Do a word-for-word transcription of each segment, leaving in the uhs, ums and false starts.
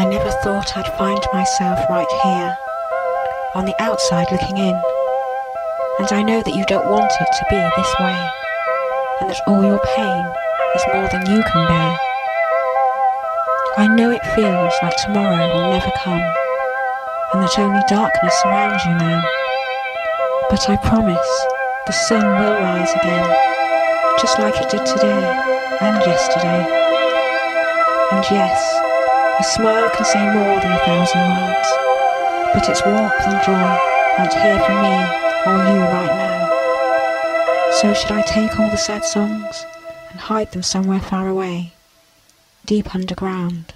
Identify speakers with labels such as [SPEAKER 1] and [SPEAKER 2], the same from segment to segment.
[SPEAKER 1] never thought I'd find myself right here, on the outside looking in. And I know that you don't want it to be this way, and that all your pain is more than you can bear. I know it feels like tomorrow will never come, and that only darkness surrounds you now. But I promise the sun will rise again, just like it did today and yesterday. And yes, a smile can say more than a thousand words, but its warmth and joy aren't here for me or you right now. So should I take all the sad songs and hide them somewhere far away, deep underground?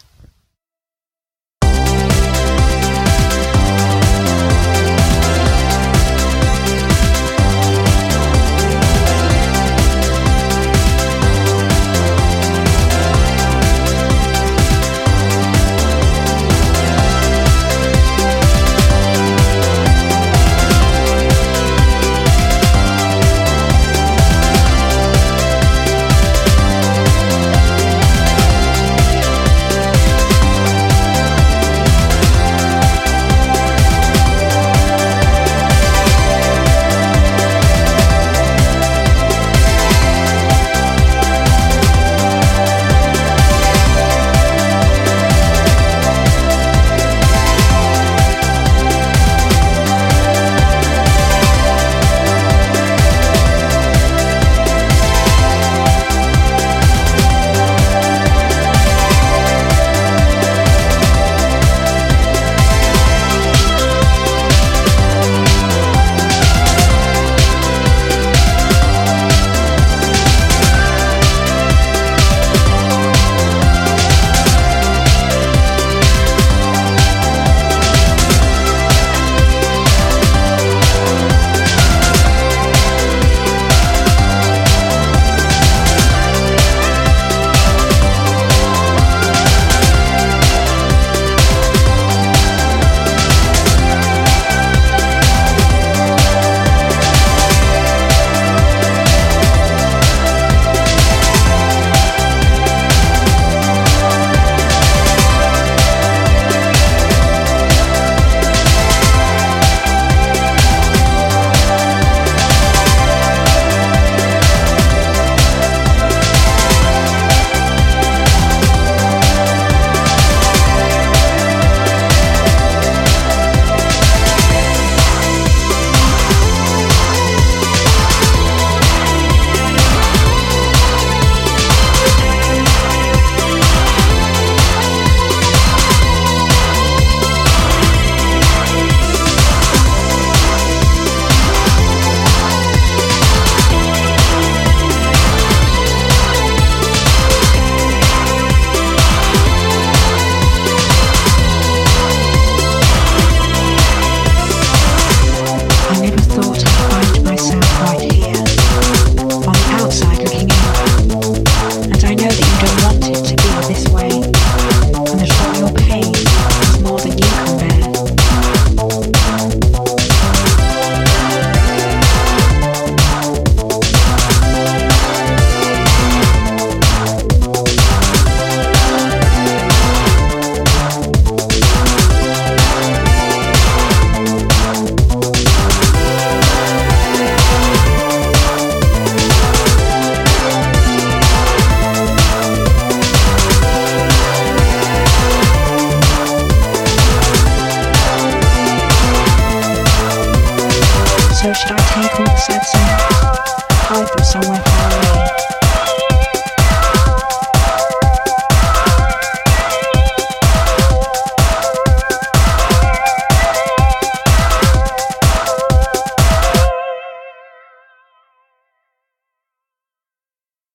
[SPEAKER 1] So should I take all the sad songs, hide them somewhere?